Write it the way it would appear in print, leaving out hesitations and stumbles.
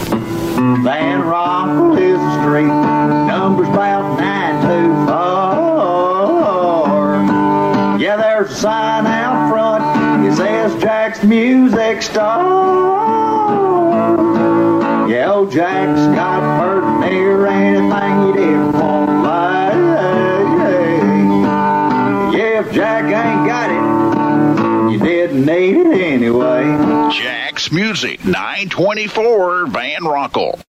Van Rockle is the street, number's about 924. Yeah, there's a sign out front, it says Jack's Music Store. Yeah, old Jack's got burden near anything you didn't want to buy. Yeah, if Jack ain't got it, you didn't need it anyway. Jack's Music, 924 Van Rockle.